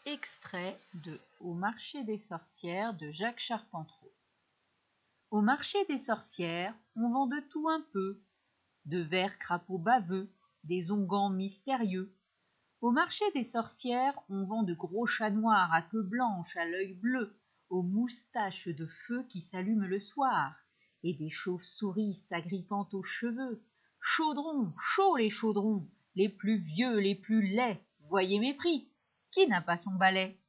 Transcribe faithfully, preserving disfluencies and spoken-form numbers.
Extrait de Au marché des sorcières de Jacques Charpentreau. Au marché des sorcières, on vend de tout un peu, de verts crapauds baveux, des onguents mystérieux. Au marché des sorcières, on vend de gros chats noirs à queue blanche, à l'œil bleu, aux moustaches de feu qui s'allument le soir, et des chauves-souris s'agrippant aux cheveux. Chaudrons, chauds les chaudrons, les plus vieux, les plus laids, voyez mes prix. Qui n'a pas son balai?